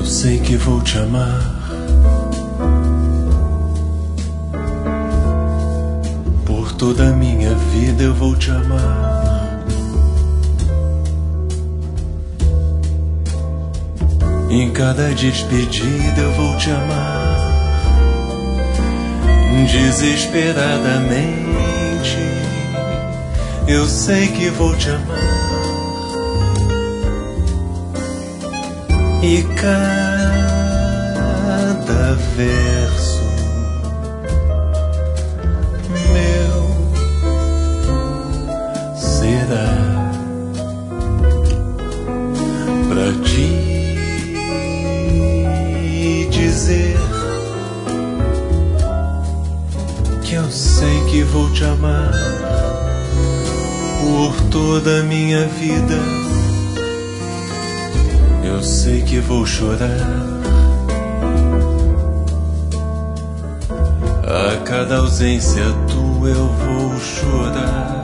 sei que vou te amar. Por toda a minha vida eu vou te amar. Em cada despedida eu vou te amar. Desesperadamente eu sei que vou te amar. E cada verso meu será pra te dizer que eu sei que vou te amar por toda a minha vida. Eu sei que vou chorar a cada ausência tua, eu vou chorar.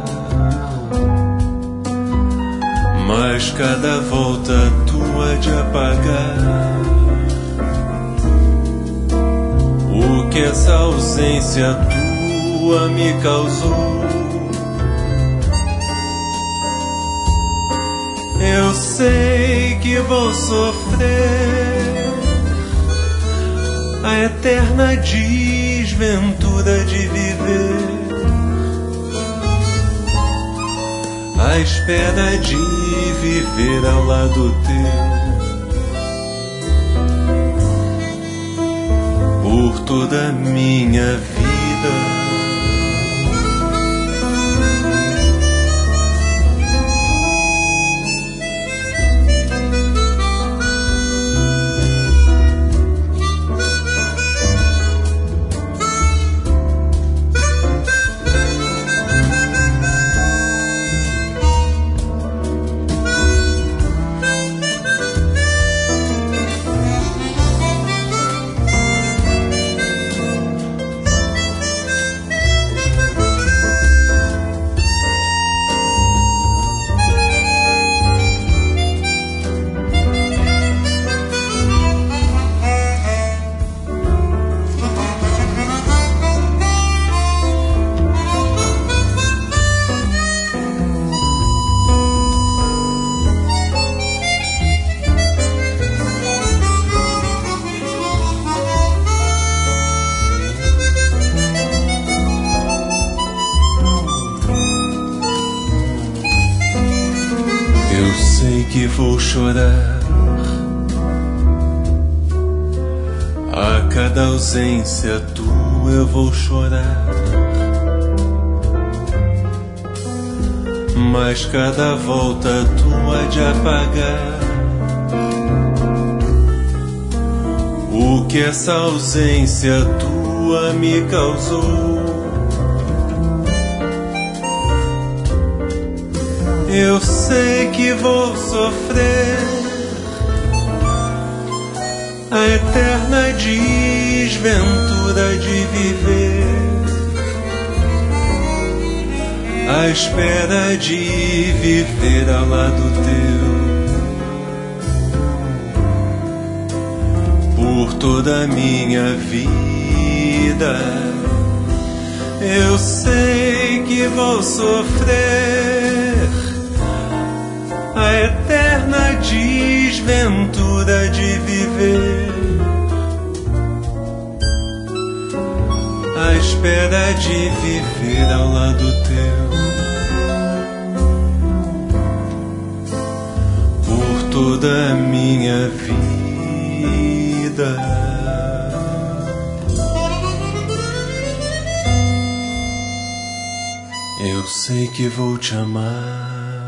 Mas cada volta tua de apagar o que essa ausência tua me causou. Eu sei que vou sofrer a eterna desventura de viver à espera de viver ao lado teu por toda a minha vida. Eu sei que vou chorar a cada ausência tua, eu vou chorar. Mas cada volta tua de apagar o que essa ausência tua me causou. Eu sei que vou sofrer a eterna desventura de viver à espera de viver ao lado teu por toda a minha vida. Eu sei que vou sofrer a eterna desventura de viver à espera de viver ao lado teu por toda a minha vida. Eu sei que vou te amar.